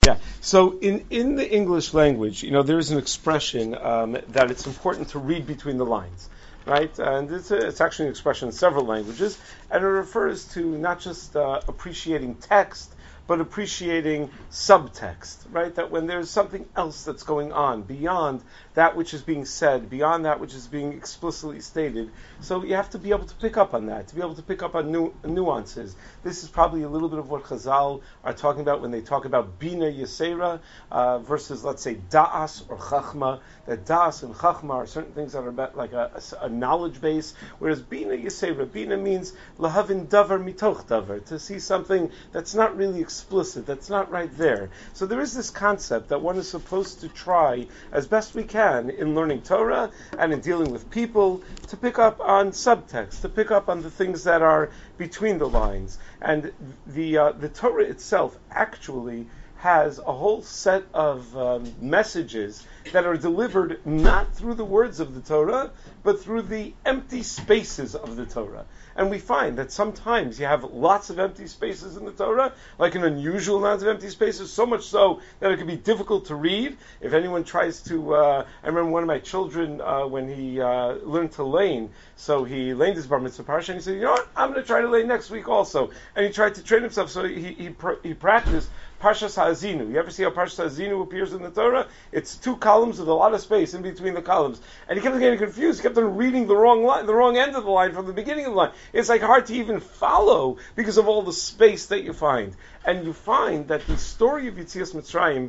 Yeah. So in the English language, there's an expression that it's important to read between the lines, right? And it's actually an expression in several languages, and it refers to not just appreciating text, but appreciating subtext, right? That when there's something else that's going on beyond that which is being said, beyond that which is being explicitly stated, so you have to be able to pick up on that, to be able to pick up on nuances. This is probably a little bit of what Chazal are talking about when they talk about Bina Yesera versus, let's say, Da'as or Chachma. That Da'as and Chachma are certain things that are about like a knowledge base, whereas Bina Yesera, Bina means Lahavin Davar Mitoch Davar, to see something that's not really explicit, that's not right there. So there is this concept that one is supposed to try as best we can in learning Torah and in dealing with people to pick up on subtext, to pick up on the things that are between the lines. And the Torah itself actually has a whole set of messages that are delivered not through the words of the Torah, but through the empty spaces of the Torah. And we find that sometimes you have lots of empty spaces in the Torah, like an unusual amount of empty spaces, so much so that it can be difficult to read. If anyone tries to, I remember one of my children, when he learned to lane, so he laned his bar mitzvah parsha, and he said, you know what, I'm going to try to lane next week also. And he tried to train himself, so he practiced Parshas Ha'azinu. You ever see how Parshas Ha'azinu appears in the Torah? It's 2 columns with a lot of space in between the columns. And he kept getting confused. He kept on reading the wrong line, the wrong end of the line from the beginning of the line. It's like hard to even follow because of all the space that you find. And you find that the story of Yetzias Mitzrayim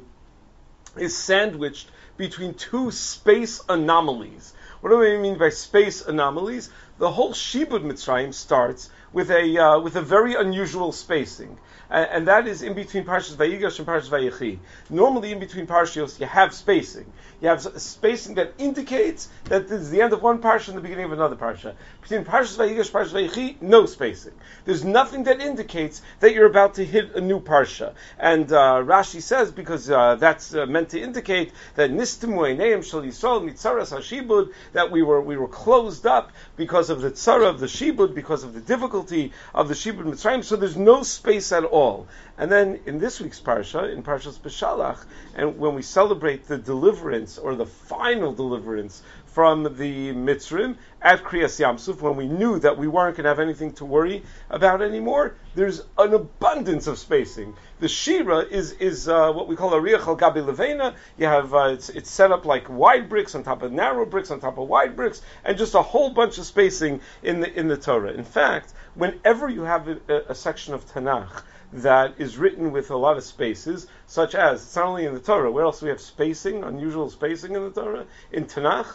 is sandwiched between 2 space anomalies. What do I mean by space anomalies? The whole Shibud Mitzrayim starts with a very unusual spacing. And that is in between Parshas Vayigash and Parshas Vayechi. Normally in between Parshas you have spacing. You have spacing that indicates that this is the end of one Parsha and the beginning of another Parsha. Between Parshas Vayigash and Parshas Vayechi, no spacing. There's nothing that indicates that you're about to hit a new Parsha. And Rashi says, because that's meant to indicate that Nistimu Eineim Shel Yisrael Mitzaras HaShibud, that we were closed up because of the tzara of the Shibud, because of the difficulty of the Shibud Mitzrayim, so there's no space at all. And then in this week's Parsha, in Parshas Beshalach, and when we celebrate the deliverance, or the final deliverance from the Mitzrim at Kriyas Yamsuf, when we knew that we weren't going to have anything to worry about anymore, there's an abundance of spacing. The Shira is what we call a Riach al Gabi Levena. You have it's set up like wide bricks on top of narrow bricks on top of wide bricks, and just a whole bunch of spacing in the Torah. In fact, whenever you have a section of Tanakh that is written with a lot of spaces, such as, it's not only in the Torah, where else do we have spacing, unusual spacing in the Torah? In Tanakh,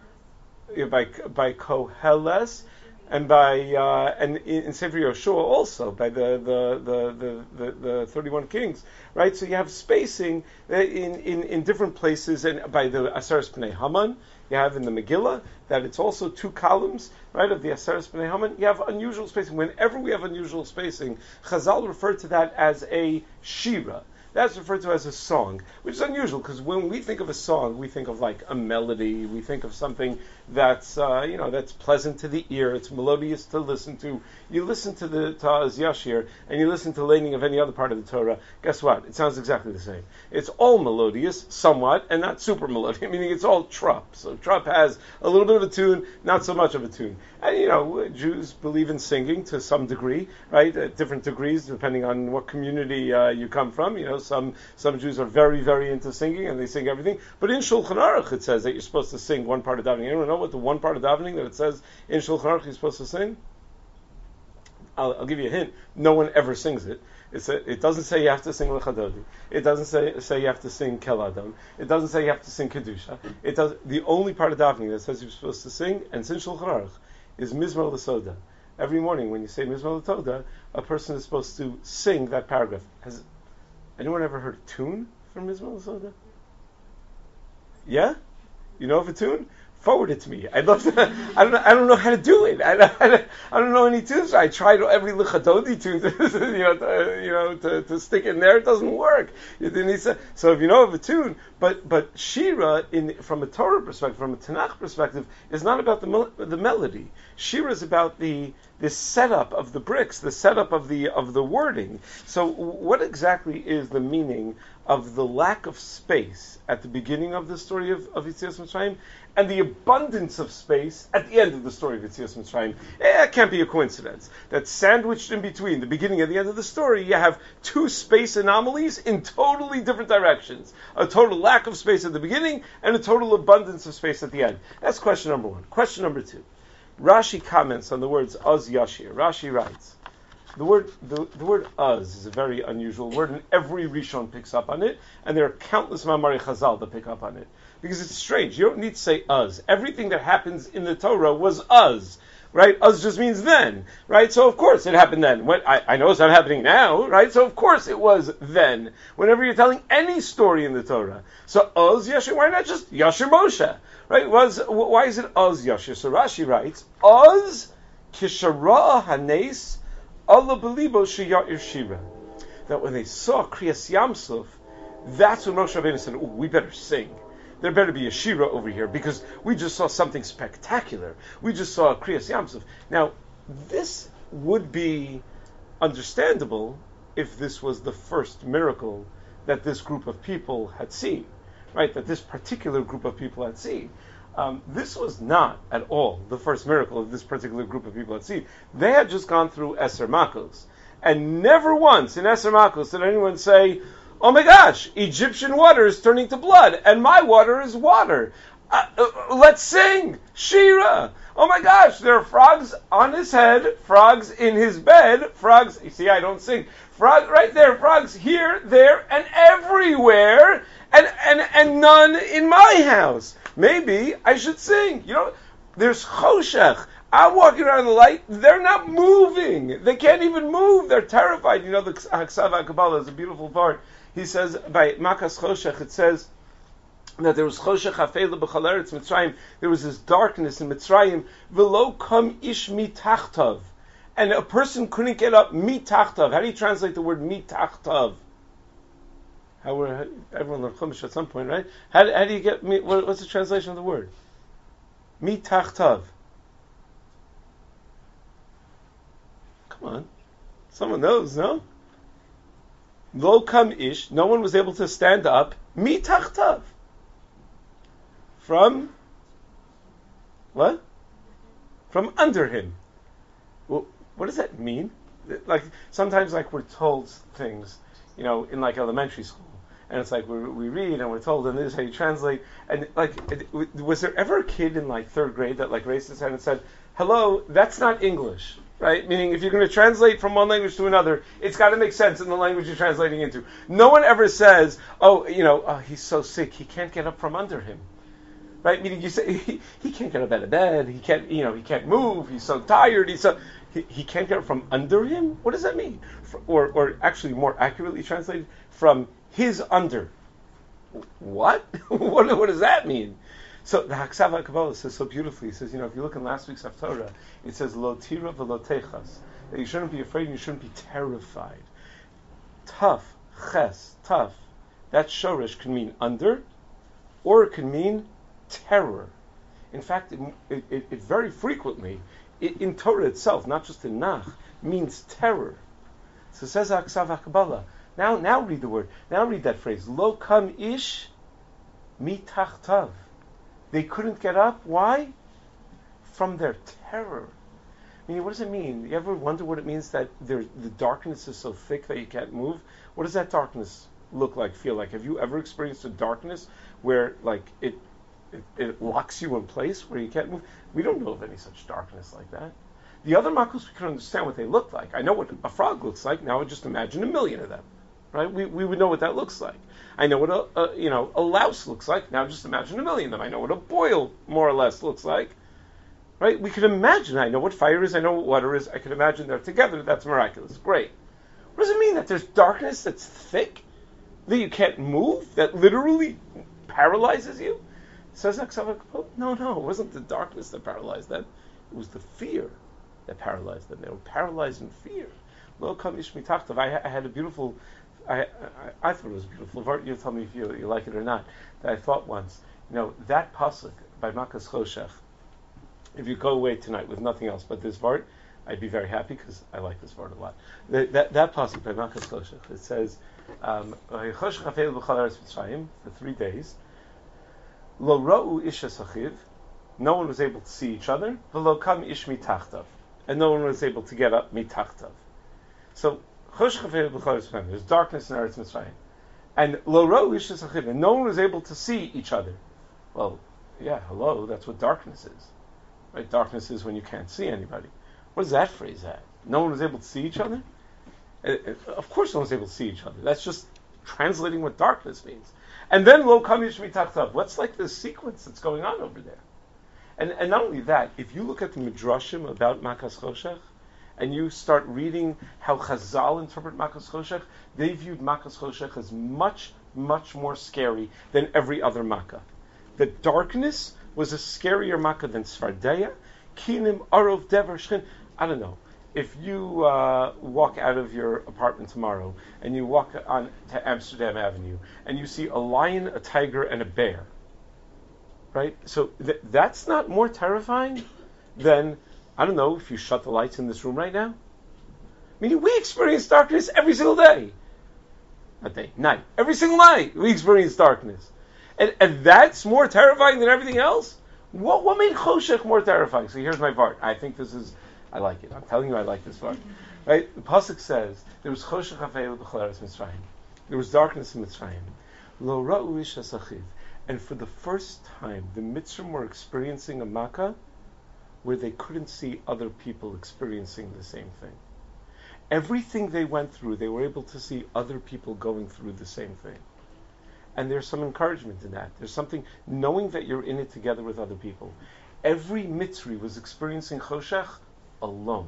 by Koheles, and and in Sefer Yoshua also, by the 31 kings, right? So you have spacing in different places, and by the Aseres Pnei Haman, you have in the Megillah that it's also 2 columns, right, of the Aseres Pnei Haman. You have unusual spacing. Whenever we have unusual spacing, Chazal referred to that as a shira. That's referred to as a song, which is unusual because when we think of a song, we think of like a melody. We think of something that's that's pleasant to the ear. It's melodious to listen to. You listen to the Ta'az Yashir and you listen to laning of any other part of the Torah. Guess what? It sounds exactly the same. It's all melodious, somewhat, and not super melodious. Meaning it's all trup. So trup has a little bit of a tune, not so much of a tune. And Jews believe in singing to some degree, right? At different degrees, depending on what community you come from. Some Jews are very, very into singing and they sing everything. But in Shulchan Aruch it says that you're supposed to sing one part of davening. Anyone know what the one part of davening that it says in Shulchan Aruch you're supposed to sing? I'll give you a hint. No one ever sings it. It doesn't say you have to sing Lechadodi. It doesn't say you have to sing Kel Adam. It doesn't say you have to sing Kedusha. The only part of davening that says you're supposed to sing, and it's in Shulchan Aruch, is Mizmor L'Soda. Every morning when you say Mizmor L'Toda, a person is supposed to sing that paragraph. Has anyone ever heard a tune from Mizmor L'Soda? Yeah? You know of a tune? Forward it to me. I'd love to. I don't know how to do it. I don't know any tunes. I tried every Lichadodi tune to stick in there. It doesn't work. So if you know of a tune, but Shira from a Torah perspective, from a Tanakh perspective, is not about the melody. Shira is about the setup of the bricks, the setup of the wording. So what exactly is the meaning of the lack of space at the beginning of the story of Yetzias Mitzrayim and the abundance of space at the end of the story of Yetzias Mitzrayim. It can't be a coincidence that sandwiched in between the beginning and the end of the story, you have two space anomalies in totally different directions. A total lack of space at the beginning and a total abundance of space at the end. That's question number one. Question number two. Rashi comments on the words Oz Yashir. Rashi writes, the word "uz" is a very unusual word, and every Rishon picks up on it, and there are countless Mamari Chazal that pick up on it. Because it's strange. You don't need to say "uz." Everything that happens in the Torah was "uz." Right? "Uz" just means then. Right? So of course it happened then. I know it's not happening now. Right? So of course it was then. Whenever you're telling any story in the Torah. So "uz Yashir," why not just Yashir Moshe? Right? Why is it "uz Yashir"? So Rashi writes, "uz kishara hanes Allah belibo sheyair shira." That when they saw Kriyas Yamsuf, that's when Moshe Rabbeinu said, we better sing. There better be a shira over here because we just saw something spectacular. We just saw Kriyas Yamsuf. Now, this would be understandable if this was the first miracle that this group of people had seen, right? That this particular group of people had seen. This was not at all the first miracle of this particular group of people had seen. They had just gone through Eser Makos. And never once in Eser Makos did anyone say, oh my gosh, Egyptian water is turning to blood, and my water is water. Let's sing, Shira. Oh my gosh, there are frogs on his head, frogs in his bed, frogs, you see, I don't sing. Frog right there, frogs here, there, and everywhere, and none in my house. Maybe I should sing. There's choshech. I'm walking around the light. They're not moving. They can't even move. They're terrified. The Haksav HaKabbalah is a beautiful part. He says, by Makas Choshech, it says that there was choshech hafela b'chal eretz Mitzrayim. There was this darkness in Mitzrayim. V'lo kam ish mitachtav. And a person couldn't get up mitachtav. How do you translate the word mitachtav? Everyone learned Chumash at some point, right? How do you get, what's the translation of the word? Mitachtav. Come on. Someone knows, no? Lo kam ish, no one was able to stand up, mitachtav. From, what? From under him. Well, what does that mean? Sometimes we're told things, in elementary school. And it's we read and we're told, and this is how you translate. And was there ever a kid in third grade that raised his hand and said, hello, that's not English, right? Meaning if you're going to translate from one language to another, it's got to make sense in the language you're translating into. No one ever says, he's so sick, he can't get up from under him. Right? Meaning you say, he can't get up out of bed, he can't move, he's so tired, he can't get up from under him? What does that mean? Or actually more accurately translated, from his under. What? What does that mean? So the Haksav HaKabbalah says so beautifully. He says, if you look in last week's Haftorah, it says, Lo tira v'lo techas. That you shouldn't be afraid and you shouldn't be terrified. Tough, ches, tough. That shoresh can mean under, or it can mean terror. In fact, it very frequently, in Torah itself, not just in Nach, means terror. So says Haksav HaKabbalah. Now read the word. Now read that phrase. Lo kam ish mitachtav. They couldn't get up. Why? From their terror. What does it mean? You ever wonder what it means that the darkness is so thick that you can't move? What does that darkness look like, feel like? Have you ever experienced a darkness where it locks you in place, where you can't move? We don't know of any such darkness like that. The other makos, we can understand what they look like. I know what a frog looks like. Now I just imagine a million of them. Right? We would know what that looks like. I know what a louse looks like. Now just imagine a million of them. I know what a boil more or less looks like. Right? We can imagine. I know what fire is. I know what water is. I can imagine they're together. That's miraculous. Great. What does it mean that there's darkness that's thick, that you can't move, that literally paralyzes you? Says Haksav HaKabbalah, no, it wasn't the darkness that paralyzed them. It was the fear that paralyzed them. They were paralyzed in fear. Lo kam ish mitachtav. I had a beautiful. I thought it was beautiful. You tell me if you like it or not. That I thought once, that pasuk by Makas Choshech. If you go away tonight with nothing else but this vart, I'd be very happy because I like this word a lot. That pasuk by Makas Choshech, it says, for 3 days, Lo ra'u isha sachiv, no one was able to see each other, v'lo kam ish mitachtav, and no one was able to get up mitachtav. So, there's darkness in Eretz Mitzrayim. And lo ra'u isha sachiv, and no one was able to see each other. Well, yeah, hello, that's what darkness is. Right? Darkness is when you can't see anybody. What does that phrase have? No one was able to see each other? Of course no one was able to see each other. That's just translating what darkness means. And then lo kam ish mitachtav. What's like the sequence that's going on over there? And not only that, if you look at the Midrashim about Makas Choshech, and you start reading how Chazal interpret Makas Choshech, they viewed Makas Choshech as much, much more scary than every other Makkah. The darkness was a scarier Makkah than Svardeya, Kinim, Arov, Dever, Shchin. I don't know. If you walk out of your apartment tomorrow and you walk on to Amsterdam Avenue and you see a lion, a tiger, and a bear, right? So that's not more terrifying than, I don't know, if you shut the lights in this room right now. Meaning we experience darkness every single day. Not day, night. Every single night we experience darkness. And that's more terrifying than everything else? What made Choshech more terrifying? So here's my part. I think this is... I like it. I'm telling you, I like this part. Right? The pasuk says there was choshech hafeilu b'chol eretz Mitzrayim. There was darkness in Mitzrayim. Lo ra'u ish hasachiv. And for the first time, the Mitzrayim were experiencing a makkah where they couldn't see other people experiencing the same thing. Everything they went through, they were able to see other people going through the same thing. And there's some encouragement in that. There's something, knowing that you're in it together with other people. Every Mitzri was experiencing choshech alone.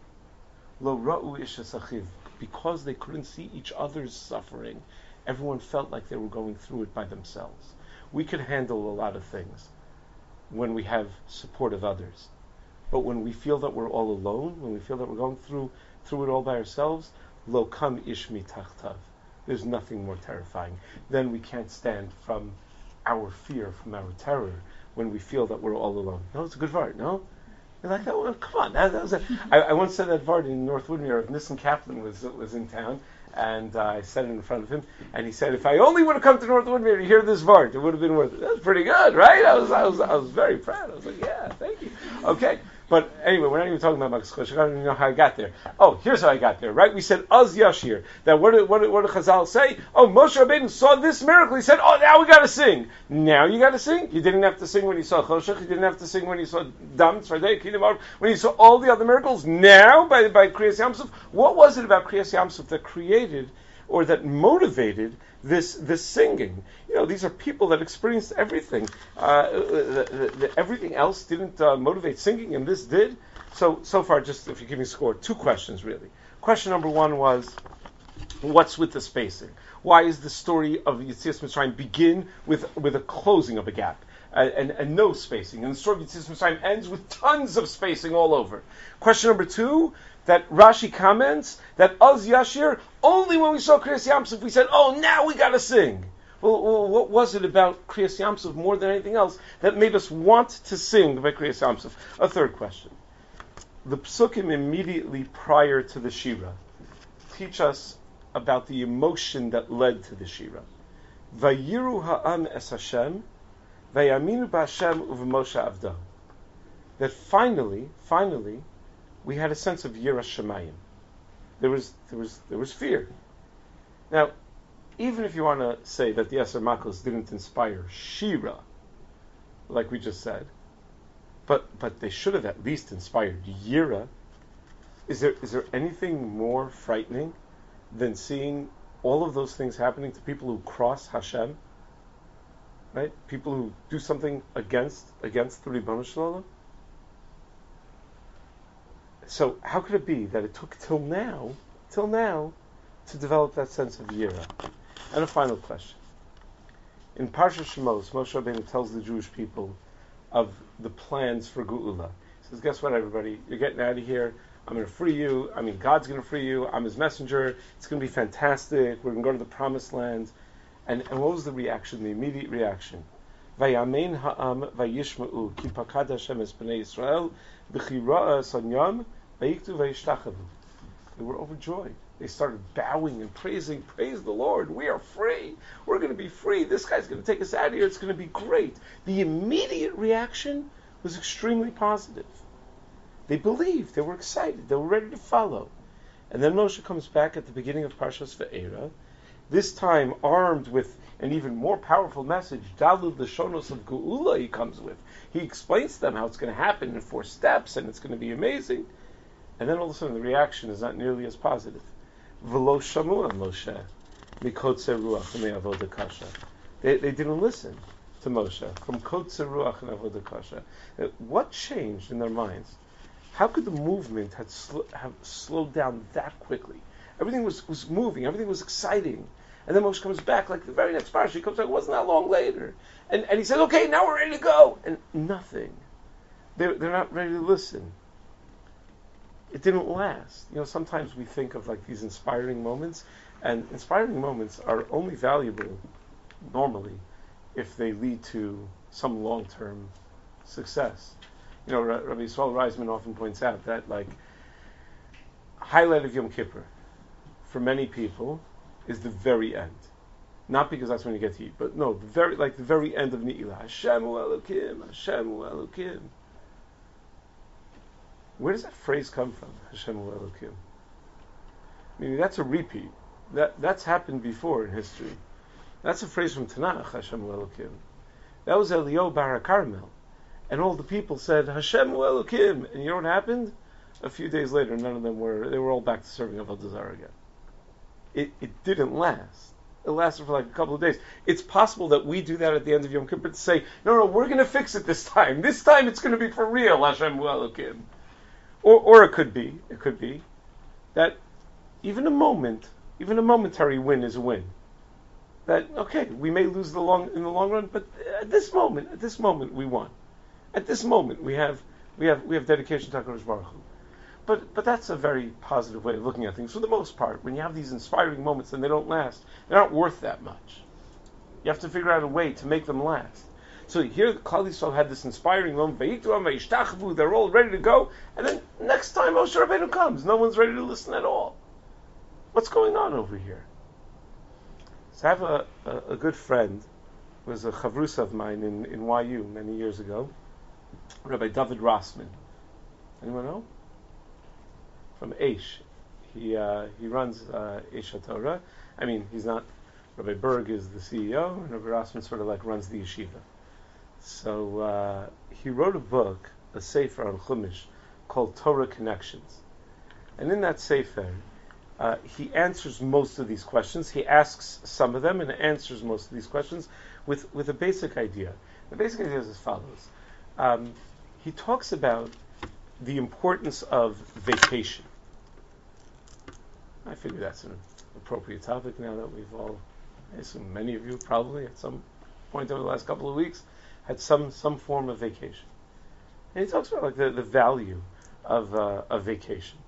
Lo ra'u ish hasachiv. Because they couldn't see each other's suffering, everyone felt like they were going through it by themselves. We could handle a lot of things when we have support of others. But when we feel that we're all alone, when we feel that we're going through it all by ourselves, lo kam ish mitachtav. There's nothing more terrifying. Then we can't stand from our fear, from our terror, when we feel that we're all alone. No, it's a good word, no? You're like, oh, well, come on. That was I once said that word in North Woodmere. Nissen Kaplan was in town, and I said it in front of him, and he said, if I only would have come to North Woodmere to hear this word, it would have been worth it. That's pretty good, right? I was very proud. I was like, yeah, thank you. Okay. But anyway, we're not even talking about Makas Choshech. I don't even know how I got there. Oh, here's how I got there, right? We said, Az Yashir. That what did Chazal say? Oh, Moshe Rabbeinu saw this miracle. He said, oh, now we got to sing. Now you got to sing? You didn't have to sing when you saw Choshech. You didn't have to sing when you saw Dam, Tzvardei, Kidim, when you saw all the other miracles. Now, by Kriyas Yamsuf, what was it about Kriyas Yamsuf that created or that motivated this singing? You know, these are people that experienced everything. Everything else didn't motivate singing, and this did. So far, just if you give me a score, 2 questions really. Question number 1 was, what's with the spacing? Why is the story of Yetzias Mitzrayim begin with a closing of a gap and no spacing? And the story of Yetzias Mitzrayim ends with tons of spacing all over. Question number 2, that Rashi comments that Az Yashir, only when we saw Kriyas Yamsuf we said, oh, now we got to sing. Well, what was it about Kriyas Yamsuf more than anything else that made us want to sing by Kriyas Yamsuf? A third question. The psukim immediately prior to the Shira teach us about the emotion that led to the Shira. Vayiru ha'am es Hashem, vayaminu b'Hashem u'v'Moshe avdo. That finally, we had a sense of Yiras Shamayim. There was fear. Now, even if you want to say that the Eser Makos didn't inspire Shira, like we just said, but they should have at least inspired Yira. Is there anything more frightening than seeing all of those things happening to people who cross Hashem? Right? People who do something against the Ribono Shel Olam? So how could it be that it took till now, to develop that sense of Yira? And a final question. In Parsha Shemos, Moshe Rabbeinu tells the Jewish people of the plans for Geula. He says, guess what, everybody? You're getting out of here. I'm going to free you. I mean, God's going to free you. I'm His messenger. It's going to be fantastic. We're going to go to the Promised Land. And what was the reaction, the immediate reaction? Vayamein ha'am vayishma'u ki pakad Hashem es b'nei Yisrael b'chi ra'a sanyam Vayiktu vayishtachavu. They were overjoyed. They started bowing and praising. Praise the Lord. We are free. We're going to be free. This guy's going to take us out of here. It's going to be great. The immediate reaction was extremely positive. They believed. They were excited. They were ready to follow. And then Moshe comes back at the beginning of Parshas Ve'era, this time armed with an even more powerful message. Dalud Lashonos of Geula he comes with. He explains to them how it's going to happen in 4 steps, and it's going to be amazing. And then all of a sudden the reaction is not nearly as positive. V'lo shamu Moshe mikotze ruach me'avoda kasha. They didn't listen to Moshe from kotze ruach and avoda kasha. What changed in their minds? How could the movement have slowed down that quickly? Everything was moving. Everything was exciting. And then Moshe comes back, like the very next parsha, he comes back, it wasn't that long later. And he says, okay, now we're ready to go. And nothing. They're not ready to listen. It didn't last. Sometimes we think of like these inspiring moments, and inspiring moments are only valuable, normally, if they lead to some long-term success. Rabbi Yisrael Reisman often points out that, like, highlight of Yom Kippur, for many people, is the very end. Not because that's when you get to eat, but no, the very end of Ni'ilah. Hashem hu Elokim, Hashem hu Elokim. Where does that phrase come from? Hashem hu Elokim. Meaning that's a repeat. That's happened before in history. That's a phrase from Tanakh, Hashem hu Elokim. That was Eliyahu Bar Carmel. And all the people said, Hashem hu Elokim. And you know what happened? A few days later, none of them they were all back to serving Avodah Zarah again. It didn't last. It lasted for like a couple of days. It's possible that we do that at the end of Yom Kippur to say, no, we're going to fix it this time. This time it's going to be for real, Hashem hu Elokim. Or it could be that even a momentary win is a win. That, okay, we may lose in the long run, but at this moment we won. At this moment we have dedication to HaKadosh Baruch Hu. But that's a very positive way of looking at things. For the most part, when you have these inspiring moments and they don't last, they're not worth that much. You have to figure out a way to make them last. So here, Klal Yisrael had this inspiring moment. They're all ready to go, and then next time Moshe Rabbeinu comes, no one's ready to listen at all. What's going on over here? So I have a good friend, who was a chavrus of mine in YU many years ago, Rabbi David Rossman. Anyone know? From Aish. He runs Aish HaTorah. I mean, he's not. Rabbi Berg is the CEO, and Rabbi Rossman sort of like runs the yeshiva. So he wrote a book, a sefer on Chumash, called Torah Connections. And in that sefer, he answers most of these questions. He asks some of them and answers most of these questions with a basic idea. The basic idea is as follows. He talks about the importance of vacation. I figure that's an appropriate topic now that we've all, I assume many of you probably at some point over the last couple of weeks, had some form of vacation. And he talks about like the value of vacation.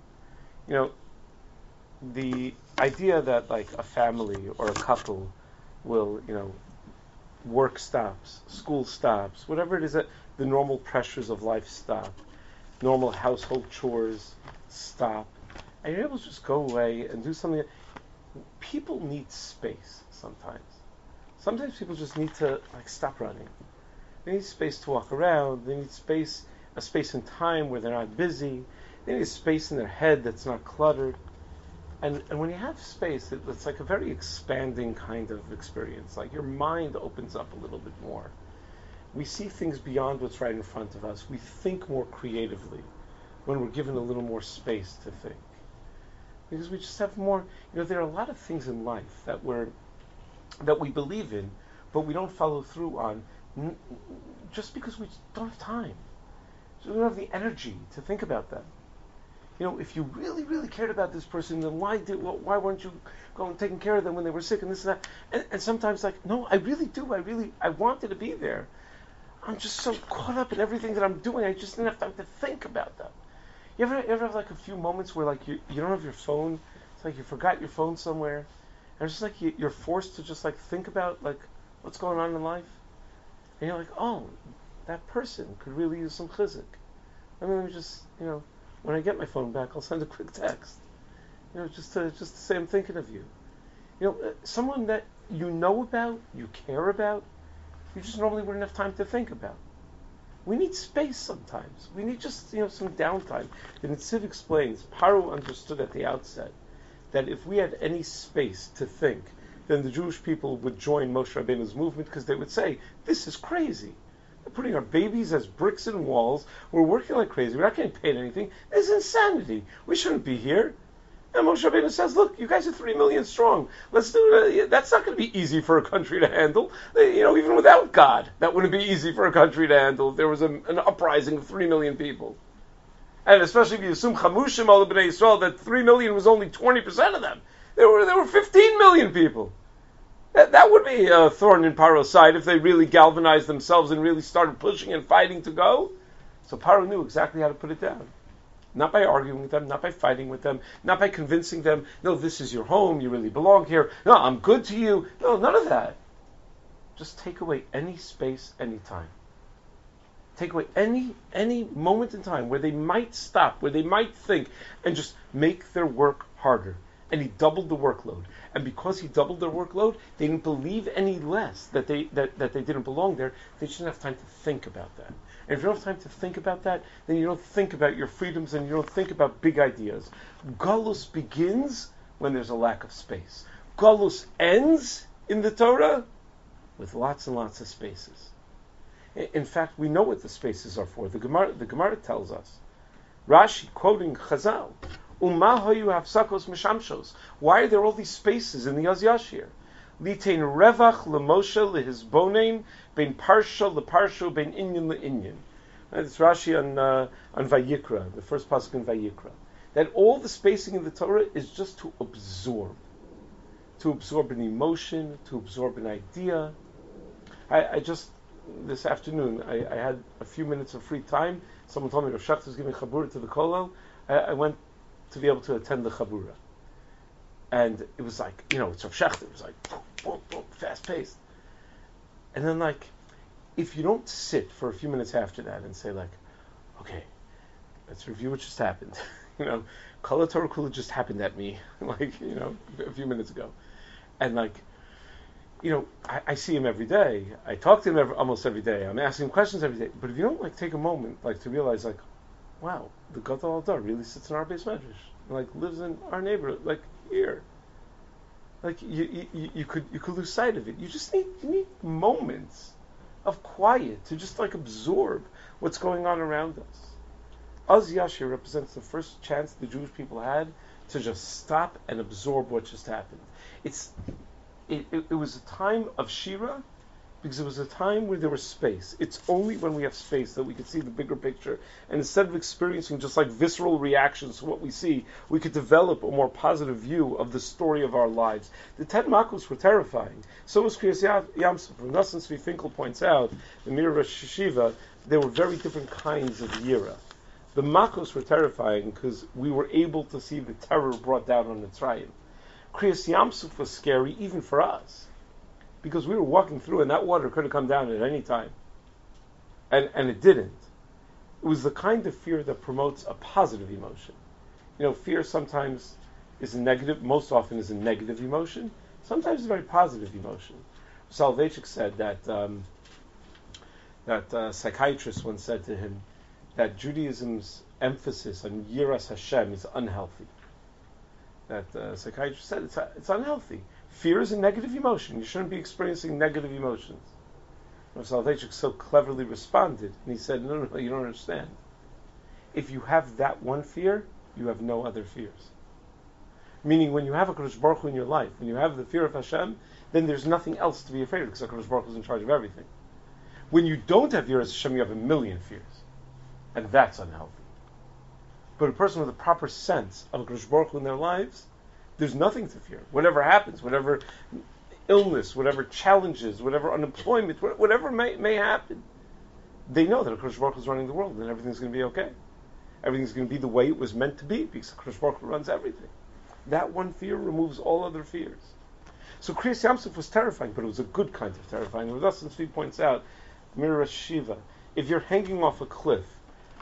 The idea that like a family or a couple will, work stops, school stops, whatever it is that the normal pressures of life stop, normal household chores stop, and you're able to just go away and do something. People need space sometimes. Sometimes people just need to stop running. They need space to walk around. They need a space in time where they're not busy. They need a space in their head that's not cluttered. And when you have space, it's like a very expanding kind of experience. Like your mind opens up a little bit more. We see things beyond what's right in front of us. We think more creatively when we're given a little more space to think. Because we just have more, there are a lot of things in life that we believe in, but we don't follow through on just because we don't have time. So we don't have the energy to think about them. If you really, really cared about this person, then why weren't you going and taking care of them when they were sick and this and that? And sometimes no, I really do. I wanted to be there. I'm just so caught up in everything that I'm doing. I just didn't have time to think about them. You ever have a few moments where you don't have your phone? It's like you forgot your phone somewhere, and it's just you're forced to just think about what's going on in life, and you're like, oh, that person could really use some chizuk. Let me just When I get my phone back, I'll send a quick text. Just to say I'm thinking of you. Someone that you know about, you care about, you just normally wouldn't have time to think about. We need space sometimes. We need just some downtime. The Netziv explains, Paro understood at the outset that if we had any space to think, then the Jewish people would join Moshe Rabbeinu's movement because they would say, this is crazy. We're putting our babies as bricks in walls. We're working like crazy. We're not getting paid anything. This is insanity. We shouldn't be here. And Moshe Rabbeinu says, look, you guys are 3 million strong. Let's do it. That's not going to be easy for a country to handle. Even without God, that wouldn't be easy for a country to handle if there was an uprising of 3 million people. And especially if you assume Chamushim al Bnei Yisrael, that 3 million was only 20% of them. There were 15 million people. That would be a thorn in Paro's side if they really galvanized themselves and really started pushing and fighting to go. So Paro knew exactly how to put it down. Not by arguing with them, not by fighting with them, not by convincing them, no, this is your home, you really belong here, no, I'm good to you. No, none of that. Just take away any space, any time. Take away any moment in time where they might stop, where they might think, and just make their work harder. And he doubled the workload. And because he doubled their workload, they didn't believe any less that they didn't belong there. They just didn't have time to think about that. And if you don't have time to think about that, then you don't think about your freedoms and you don't think about big ideas. Galus begins when there's a lack of space. Galus ends in the Torah with lots and lots of spaces. In fact, we know what the spaces are for. The Gemara tells us. Rashi, quoting Chazal, why are there all these spaces in the Yaz Yashir? Litain revach lemoshe lehisbonein bein parsha leparsha bein inyan leinyan. It's Rashi on Vayikra, the first pasuk in Vayikra. That all the spacing in the Torah is just to absorb an emotion, to absorb an idea. I just this afternoon I had a few minutes of free time. Someone told me Rav Shachter was giving chabura to the kollel. I went to be able to attend the chabura. And it was like, it's Rav Shachter. It was like, boom, boom, boom, fast paced. And then if you don't sit for a few minutes after that and say okay, let's review what just happened. Kol Torah Kula just happened at me, a few minutes ago. And I see him every day. I talk to him almost every day. I'm asking him questions every day. But if you don't take a moment to realize wow, the Gadol Adar really sits in our base medrash, lives in our neighborhood, here. You could lose sight of it. You just need moments of quiet to just absorb what's going on around us. Az Yashir represents the first chance the Jewish people had to just stop and absorb what just happened. It was a time of Shira because it was a time where there was space. It's only when we have space that we can see the bigger picture. And instead of experiencing just visceral reactions to what we see, we could develop a more positive view of the story of our lives. The 10 Makos were terrifying. So was Kriyas Yamsuf. Nosson Tzvi Finkel points out, the Mir Rosh Hashiva, there were very different kinds of Yira. The Makos were terrifying because we were able to see the terror brought down on Mitzrayim. Kriyas Yamsuf was scary even for us, because we were walking through and that water could have come down at any time. And it didn't. It was the kind of fear that promotes a positive emotion. Fear sometimes is a negative, most often is a negative emotion, sometimes it's a very positive emotion. Soloveitchik said that a psychiatrist once said to him that Judaism's emphasis on Yiras Hashem is unhealthy. That psychiatrist said it's unhealthy. Fear is a negative emotion. You shouldn't be experiencing negative emotions. Soloveitchik so cleverly responded, and he said, no, you don't understand. If you have that one fear, you have no other fears. Meaning, when you have a Kadosh Baruch Hu in your life, when you have the fear of Hashem, then there's nothing else to be afraid of, because Kadosh Baruch Hu is in charge of everything. When you don't have Yiras Hashem, you have a million fears. And that's unhealthy. But a person with a proper sense of Kadosh Baruch Hu in their lives, there's nothing to fear. Whatever happens, whatever illness, whatever challenges, whatever unemployment, whatever may happen, they know that Kadosh Baruch Hu is running the world and everything's going to be okay. Everything's going to be the way it was meant to be because Kadosh Baruch Hu runs everything. That one fear removes all other fears. So Kriyas Yamsuf was terrifying, but it was a good kind of terrifying. Nosson Tzvi points out, Mir Rosh Hashiva, if you're hanging off a cliff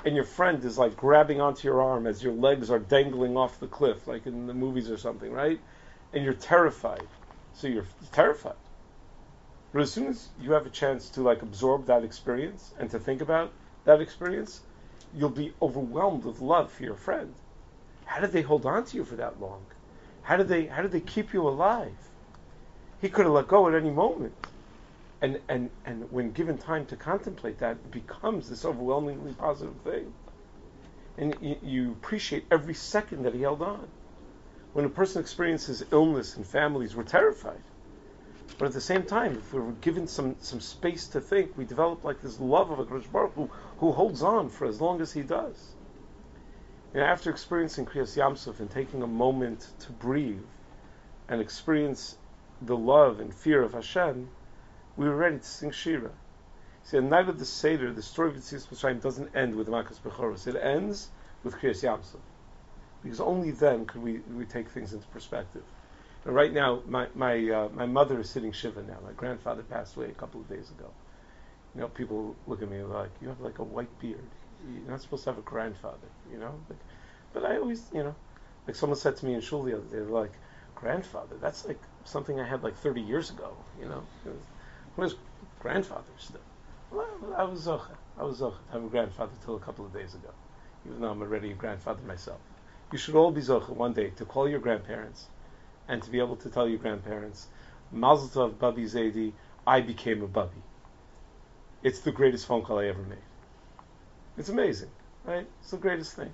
and your friend is like grabbing onto your arm as your legs are dangling off the cliff, like in the movies or something, right? And you're terrified. So you're terrified. But as soon as you have a chance to like absorb that experience and to think about that experience, you'll be overwhelmed with love for your friend. How did they hold on to you for that long? How did they keep you alive? He could have let go at any moment. And when given time to contemplate that, it becomes this overwhelmingly positive thing. And you appreciate every second that he held on. When a person experiences illness in families, we're terrified. But at the same time, if we're given some space to think, we develop like this love of a Kadosh Baruch Hu who holds on for as long as he does. And after experiencing Kriyas Yamsuf and taking a moment to breathe and experience the love and fear of Hashem, we were ready to sing Shira. See, the night of the Seder, the story of Yetzias Mitzrayim doesn't end with the Makas Bechoros. It ends with Kriyas Yamsuf. Because only then could we take things into perspective. And right now, my mother is sitting Shiva now. My grandfather passed away a couple of days ago. You know, people look at me like, you have like a white beard. You're not supposed to have a grandfather, you know? But I always, you know, like someone said to me in shul the other day, they're like, grandfather, that's like something I had like 30 years ago, you know? What is grandfather still? Well, I was zocha to have a grandfather till a couple of days ago, even though I'm already a grandfather myself. You should all be zocha one day to call your grandparents and to be able to tell your grandparents, Mazel Tov, Babi Zaidi, I became a Babi. It's the greatest phone call I ever made. It's amazing, right? It's the greatest thing.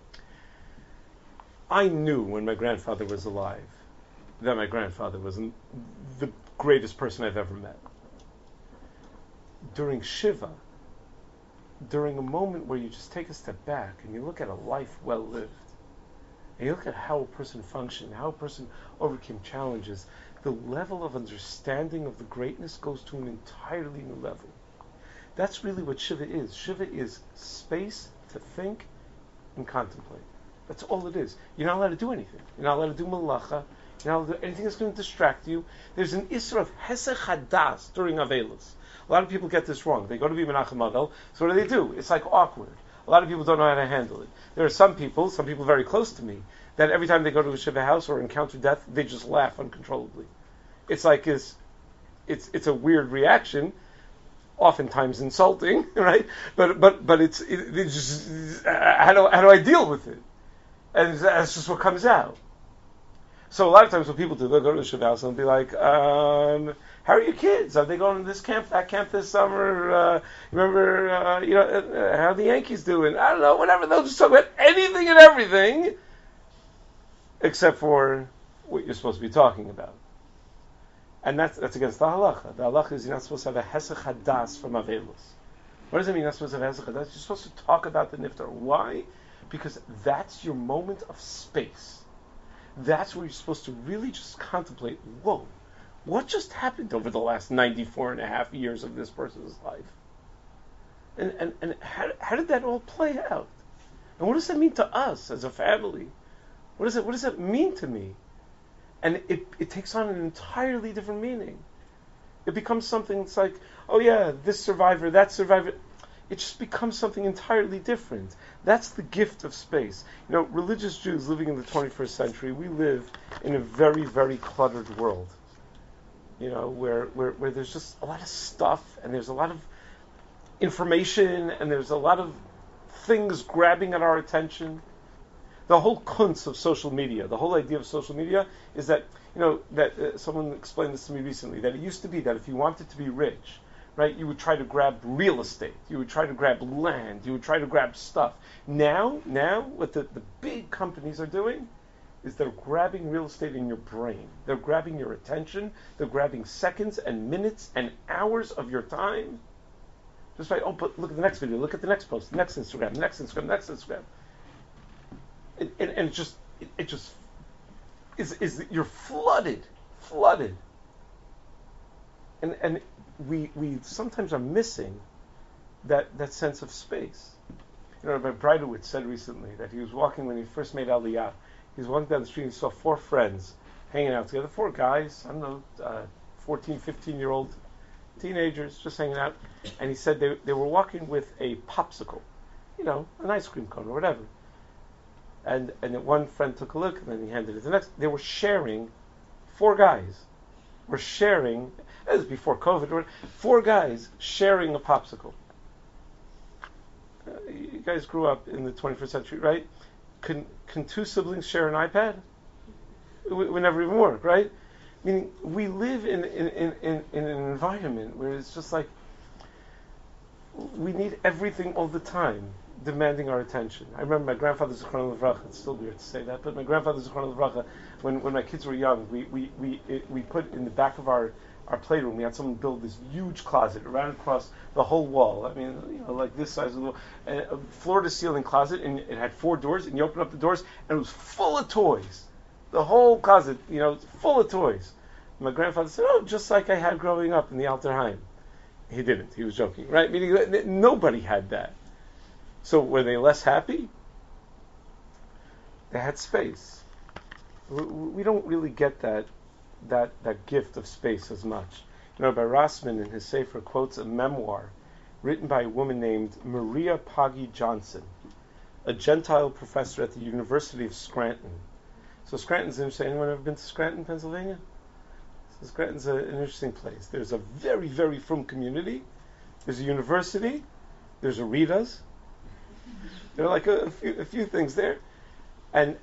I knew when my grandfather was alive that my grandfather was the greatest person I've ever met. During Shiva, during a moment where you just take a step back and you look at a life well lived, and you look at how a person functioned, how a person overcame challenges, the level of understanding of the greatness goes to an entirely new level. That's really what Shiva is. Shiva is space to think and contemplate. That's all it is. You're not allowed to do anything. You're not allowed to do malacha. You're not allowed to do anything that's going to distract you. There's an isra of hesech hadas during Avelos. A lot of people get this wrong. They go to be Menachem Avel, so what do? It's like awkward. A lot of people don't know how to handle it. There are some people very close to me, that every time they go to a Shiva house or encounter death, they just laugh uncontrollably. It's like it's a weird reaction, oftentimes insulting, right? But it's just how do I deal with it? And that's just what comes out. So a lot of times what people do, they'll go to the Shiva house and they'll be like, how are your kids? Are they going to this camp, that camp this summer? Remember, how are the Yankees doing? I don't know, whatever. They'll just talk about anything and everything except for what you're supposed to be talking about. And that's against the halacha. The halacha is you're not supposed to have a hesech hadas from Avelos. What does it mean you're not supposed to have hesech hadas? You're supposed to talk about the niftar. Why? Because that's your moment of space. That's where you're supposed to really just contemplate, whoa, what just happened over the last 94 and a half years of this person's life? And how did that all play out? And what does that mean to us as a family? What does that mean to me? And it takes on an entirely different meaning. It becomes something that's like, oh yeah, this survivor, that survivor. It just becomes something entirely different. That's the gift of space. You know, religious Jews living in the 21st century, we live in a very, very cluttered world. You know, where there's just a lot of stuff, and there's a lot of information, and there's a lot of things grabbing at our attention. The whole kunz of social media, the whole idea of social media is that, you know, that someone explained this to me recently, that it used to be that if you wanted to be rich, right, you would try to grab real estate, you would try to grab land, you would try to grab stuff. Now, what the big companies are doing is they're grabbing real estate in your brain. They're grabbing your attention. They're grabbing seconds and minutes and hours of your time. Just like, oh, but look at the next video, look at the next post, the next Instagram, the next Instagram, the next Instagram. And it just is you're flooded. And we sometimes are missing that sense of space. You know, Rabbi Breidowitz said recently that he was walking when he first made Aliyah. He was walking down the street and he saw 4 friends hanging out together, 4 guys, I don't know, 14, 15-year-old teenagers just hanging out. And he said they were walking with a popsicle an ice cream cone or whatever. And one friend took a look, and then he handed it to the next. They were sharing, four guys were sharing, this was before COVID, four guys sharing a popsicle. You guys grew up in the 21st century, right? Can two siblings share an iPad? It would never even work, right? Meaning, we live in an environment where it's just like, we need everything all the time, demanding our attention. I remember my grandfather Zichron Livracha, it's still weird to say that, but my grandfather Zichron Livracha, when my kids were young, we put in the back of our playroom, we had someone build this huge closet ran across the whole wall. I mean, like this size of the wall, a floor to ceiling closet, and it had four doors, and you open up the doors, and it was full of toys. The whole closet, full of toys. My grandfather said, "Oh, just like I had growing up in the Alter Heim." He didn't. He was joking, right? Meaning nobody had that. So were they less happy? They had space. We don't really get that gift of space as much. Rabbi Rossman in his Sefer quotes a memoir written by a woman named Maria Poggi Johnson, a Gentile professor at the University of Scranton. So Scranton's interesting. Anyone ever been to Scranton, Pennsylvania? So Scranton's an interesting place. There's a very, very frum community. There's a university. There's a Rita's. There are like a few things there, and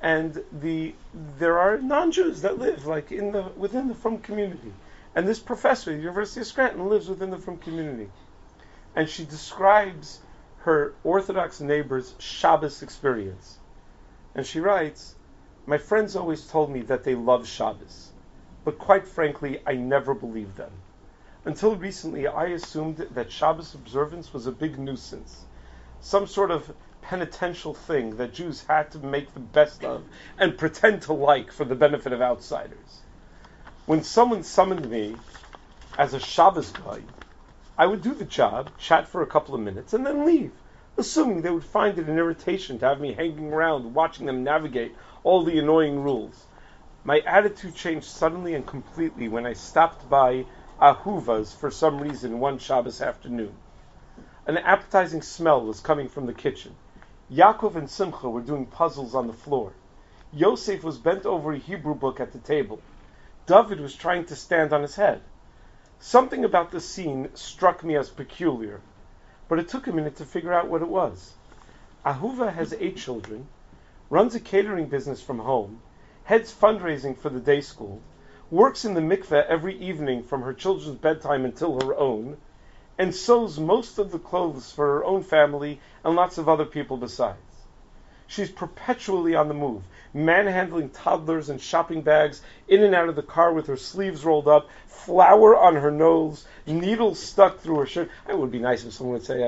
there are non-Jews that live like within the frum community. And this professor at the University of Scranton lives within the frum community, and she describes her Orthodox neighbor's Shabbos experience, and she writes, "My friends always told me that they love Shabbos, but quite frankly, I never believed them. Until recently, I assumed that Shabbos observance was a big nuisance, some sort of penitential thing that Jews had to make the best of and pretend to like for the benefit of outsiders. When someone summoned me as a Shabbos guy, I would do the job, chat for a couple of minutes, and then leave, assuming they would find it an irritation to have me hanging around watching them navigate all the annoying rules. My attitude changed suddenly and completely when I stopped by Ahuva's for some reason one Shabbos afternoon. An appetizing smell was coming from the kitchen. Yaakov and Simcha were doing puzzles on the floor. Yosef was bent over a Hebrew book at the table. David was trying to stand on his head. Something about the scene struck me as peculiar, but it took a minute to figure out what it was. Ahuva has 8 children, runs a catering business from home, heads fundraising for the day school, works in the mikveh every evening from her children's bedtime until her own, and sews most of the clothes for her own family and lots of other people besides. She's perpetually on the move, manhandling toddlers and shopping bags, in and out of the car with her sleeves rolled up, flour on her nose, needles stuck through her shirt. It would be nice if someone would say,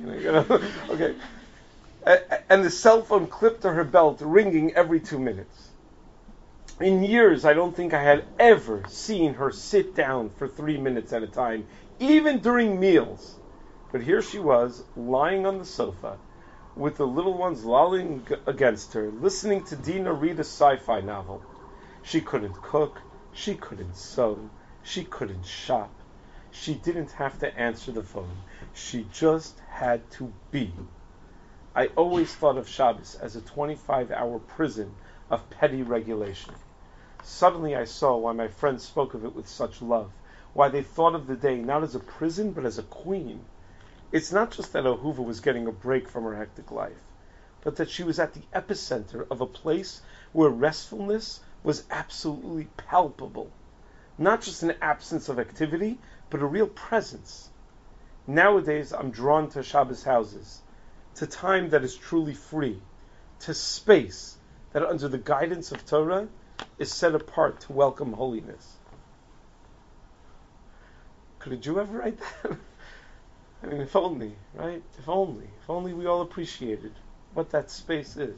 okay. And the cell phone clipped to her belt, ringing every 2 minutes. In years, I don't think I had ever seen her sit down for 3 minutes at a time, even during meals. But here she was, lying on the sofa, with the little ones lolling against her, listening to Dina read a sci-fi novel. She couldn't cook, she couldn't sew, she couldn't shop. She didn't have to answer the phone. She just had to be. I always thought of Shabbos as a 25-hour prison of petty regulation. Suddenly I saw why my friends spoke of it with such love, why they thought of the day not as a prison but as a queen. It's not just that Ahuva was getting a break from her hectic life, but that she was at the epicenter of a place where restfulness was absolutely palpable. Not just an absence of activity, but a real presence. Nowadays I'm drawn to Shabbos houses, to time that is truly free, to space that under the guidance of Torah is set apart to welcome holiness. Could a Jew ever write that? I mean, if only, right? If only we all appreciated what that space is.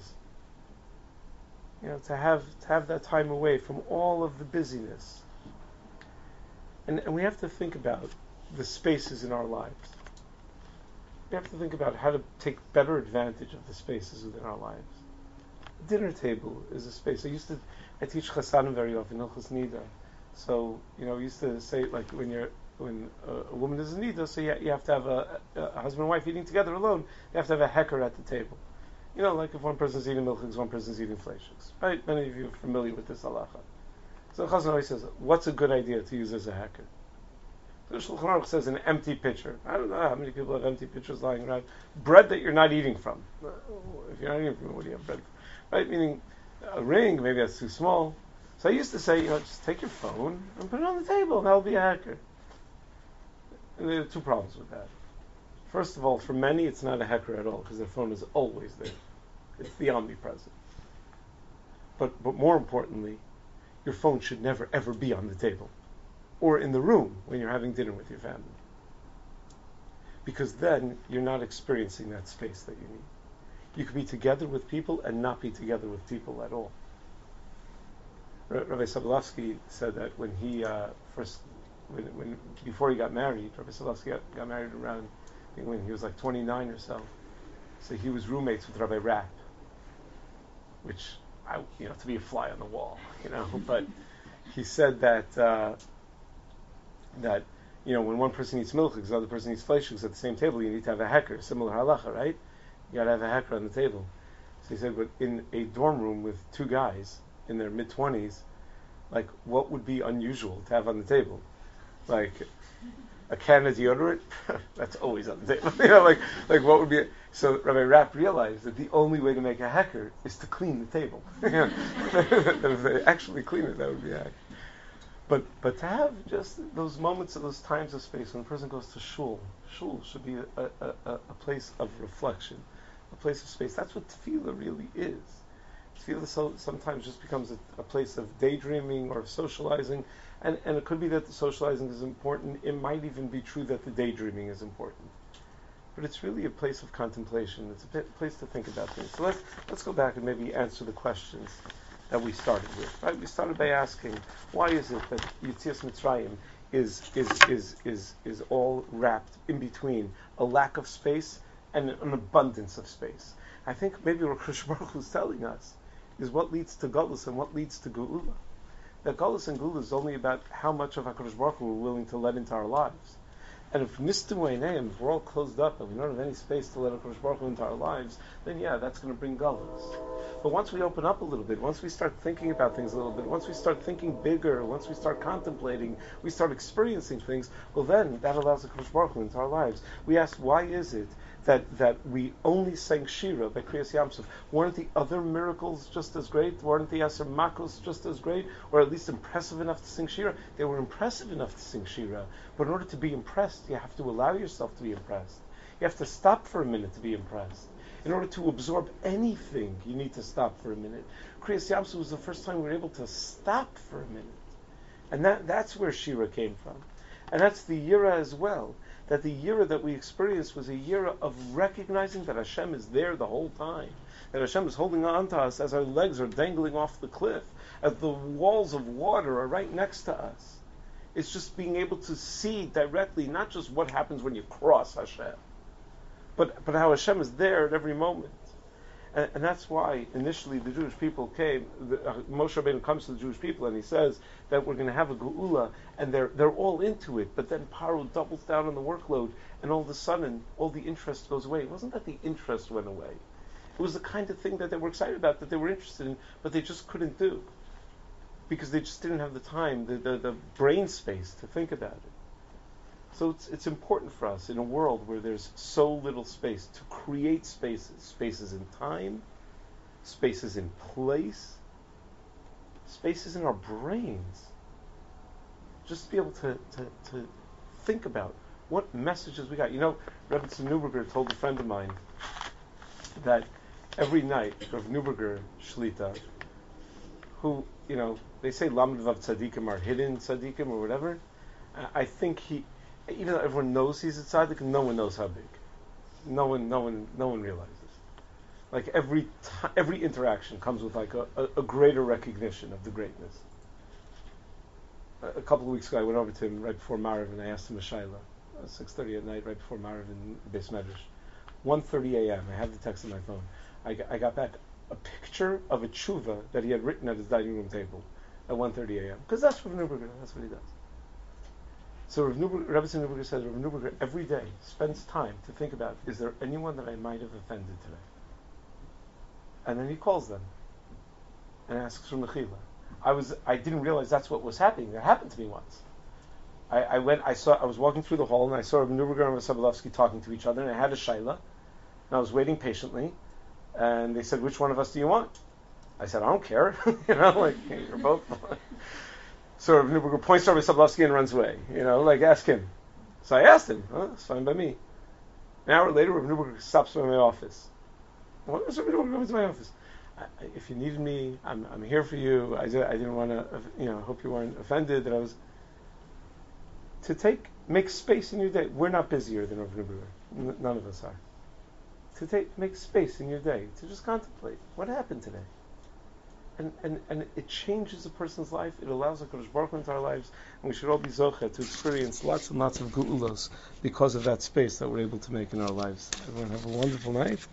To have that time away from all of the busyness. And we have to think about the spaces in our lives. We have to think about how to take better advantage of the spaces within our lives. The dinner table is a space. I teach Chasanim very often, Hilchos Nida. So, we used to say, like, when you're when a woman is in nida, so you have to have a husband and wife eating together alone. You have to have a hecker at the table. Like if one person is eating milchiks, one person is eating fleishiks. Right? Many of you are familiar with this halacha. So Chazon always says, what's a good idea to use as a hecker? The Shulchan Aruch says an empty pitcher. I don't know how many people have empty pitchers lying around. Bread that you're not eating from. If you're not eating from, what do you have bread from? Right? Meaning a ring, maybe that's too small. So I used to say, just take your phone and put it on the table, and that'll be a hecker. And there are two problems with that. First of all, for many, it's not a hecker at all, because their phone is always there. It's the omnipresent. But more importantly, your phone should never, ever be on the table or in the room when you're having dinner with your family. Because then you're not experiencing that space that you need. You could be together with people and not be together with people at all. Rabbi Sobolovsky said that when he before he got married, Rabbi Sobolovsky got married around, I think when he was like 29 or so. So he was roommates with Rabbi Rapp, which, to be a fly on the wall, but he said that when one person eats milchiks, the other person eats fleishiks at the same table, you need to have a hecker, similar halacha, right? You got to have a hecker on the table. So he said, but in a dorm room with two guys in their mid-20s, like, what would be unusual to have on the table? Like, a can of deodorant? That's always on the table. like what would be... So Rabbi Rapp realized that the only way to make a hecker is to clean the table. That if they actually clean it, that would be a hecker. But to have just those moments of those times of space when a person goes to shul should be a place of reflection, a place of space. That's what tefillah really is. Tefillah sometimes just becomes a place of daydreaming or of socializing, and it could be that the socializing is important. It might even be true that the daydreaming is important. But it's really a place of contemplation. It's a place to think about things. So let's go back and maybe answer the questions that we started with. Right? We started by asking, why is it that Yetzias Mitzrayim is all wrapped in between a lack of space and an abundance of space? I think maybe what Krish Baruch Hu is telling us is what leads to Galus and what leads to Geula. That Galus and Geula is only about how much of HaKadosh Baruch Hu we're willing to let into our lives. And if Nistim Weineim, if we're all closed up and we don't have any space to let HaKadosh Baruch Hu into our lives, then that's going to bring Galus. But once we open up a little bit, once we start thinking about things a little bit, once we start thinking bigger, once we start contemplating, we start experiencing things, well then, that allows HaKadosh Baruch Hu into our lives. We asked, why is it that we only sang Shira by Kriyas Yamsuf? Weren't the other miracles just as great? Weren't the Aser Makos just as great? Or at least impressive enough to sing Shira? They were impressive enough to sing Shira. But in order to be impressed, you have to allow yourself to be impressed. You have to stop for a minute to be impressed. In order to absorb anything, you need to stop for a minute. Kriyas Yamsuf was the first time we were able to stop for a minute. And that's where Shira came from. And that's the Yira as well. That the Yira that we experienced was a Yira of recognizing that Hashem is there the whole time. That Hashem is holding on to us as our legs are dangling off the cliff, as the walls of water are right next to us. It's just being able to see directly, not just what happens when you cross Hashem, but how Hashem is there at every moment. And that's why initially the Jewish people came. Moshe Rabbeinu comes to the Jewish people and he says that we're going to have a geula, and they're all into it. But then Paro doubles down on the workload, and all of a sudden all the interest goes away. It wasn't that the interest went away; it was the kind of thing that they were excited about, that they were interested in, but they just couldn't do because they just didn't have the time, the brain space to think about it. So it's important for us in a world where there's so little space to create spaces in time, spaces in place, spaces in our brains. Just to be able to think about what messages we got. Rebbe Neuberger told a friend of mine that every night, Rav Neuberger Shlita, who, they say Lamed Vav Tzadikim are hidden Tzadikim or whatever, I think even though everyone knows he's a tzaddik, no one knows how big. No one realizes. Like every interaction comes with like a greater recognition of the greatness. A couple of weeks ago, I went over to him right before Mariv, and I asked him a shaila. 6:30 at night, right before Mariv in Beis Medrash. 1:30 a.m. I have the text on my phone. I got back a picture of a tshuva that he had written at his dining room table at 1:30 a.m. Because that's what Neuberger, that's what he does. So Rebbe Neuberger says, Rebbe Neuberger every day spends time to think about, is there anyone that I might have offended today? And then he calls them and asks for mechila. I didn't realize that's what was happening. That happened to me once. I was walking through the hall and I saw Rebbe Neuberger and Sobolovsky talking to each other, and I had a shaila, and I was waiting patiently, and they said, which one of us do you want? I said, I don't care. You're both. So Rebbe Neuberger points to Rebbe Sobolovsky and runs away. Ask him. So I asked him. It's fine by me. An hour later, Rebbe Neuberger stops by my office. What was Rebbe Neuberger coming to my office? If you needed me, I'm here for you. I didn't want to, hope you weren't offended that I was. Make space in your day. We're not busier than Rebbe Neuberger. None of us are. Make space in your day to just contemplate what happened today. And it changes a person's life. It allows HaKadosh Baruch Hu into our lives, and we should all be zocheh to experience lots and lots of geulos because of that space that we're able to make in our lives. Everyone have a wonderful night.